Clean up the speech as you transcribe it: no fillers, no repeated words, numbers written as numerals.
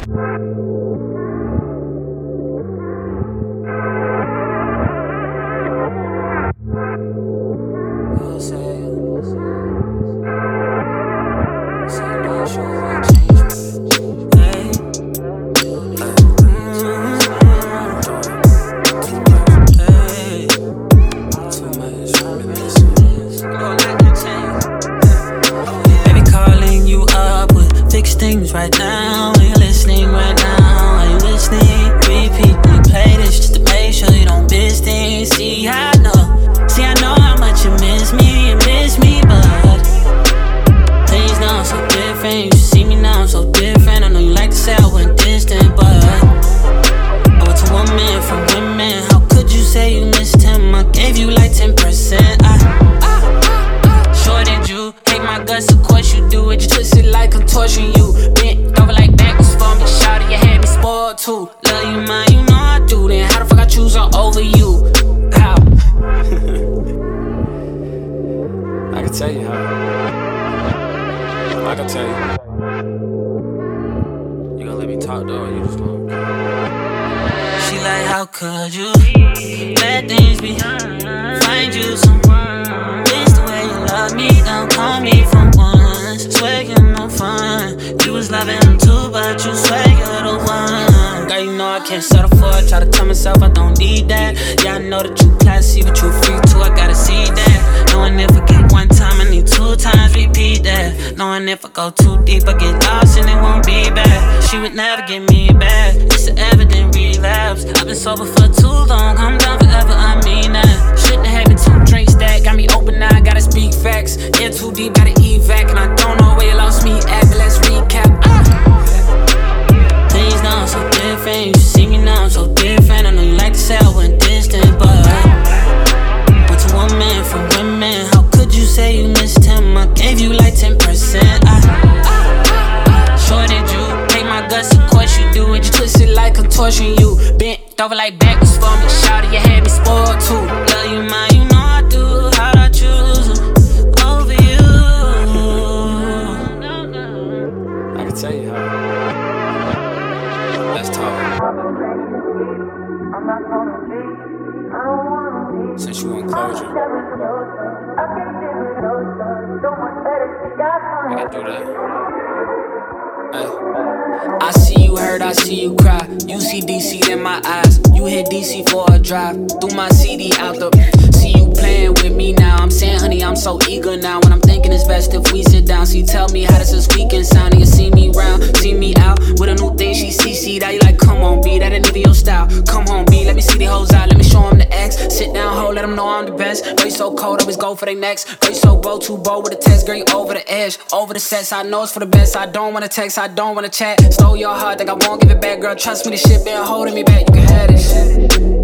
Things right now, are you listening right now? Are you listening? Repeat, replay this just to make sure you don't miss things. See, I know how much you miss me, but things now so different. You see me now, I'm so different. I know you like to say I went distant, but I went to one man from women. How could you say you missed him? I gave you like 10%. Sure did you hate my guts? Of course you do it. You twist it like I'm torturing you. Bent over like backwards for me. Shawty, you had me spoiled too. Love you, man, you know I do. Then how the fuck I choose her over you? How? I can tell you how. I can tell you. You gonna let me talk though, or you just gonna? She like, how could you let things be? Find you someone. It's the way you love me. Don't call me for once. Swear you're no fun. You was loving him too, but you swear you're the one. Girl, you know I can't settle for it. Try to tell myself I don't need that. Yeah, I know that you classy, but you free too. I gotta see that. Knowing if I get one time, I need 2 times, repeat that. Knowing if I go too deep, I get lost and it won't be back. She would never get me back. It's an evident relapse. I've been sober for too long. I'm done forever, I mean that. Shouldn't have had 2 drinks that got me open now. I gotta speak facts. In too deep, gotta evac, and I don't know where you lost me at. But let's recap. Things now so different. You see me now, I'm so different. I know you like to say I went distant, but went to one man from women. How could you say you missed him? I gave you like 10%. Sure did you hate my guts? Of course you do it. You twist it like I'm torturing you. Bent over like backwards for me. Shawty, you had me spoiled too. Love you, man, you know I do. How'd I choose over you? I can tell you how. Let's talk. Since you want closure, I gotta do that. I see you hurt, I see you cry. You see DC in my eyes. You hit DC for a drive. Threw my CD out the. See you playing with me now. I'm saying, honey, I'm so eager now. When I'm thinking it's best if we sit down. See, tell me how does this weekend sound? And you see me round, see me out with a new thing. She CC'd out. You like, come on, B, that ain't even your style. Come home, B, let me see the hoes out. Let me show them the X. Sit down, ho, let them know I'm the best. Girl, you so cold, always go for they next. Girl, you so bold, too bold with the text. Girl, you over the edge, over the sets. I know it's for the best. I don't wanna text, I don't wanna chat. Stole your heart, think I won't give it back. Girl, trust me, this shit been holding me back. You can have this shit.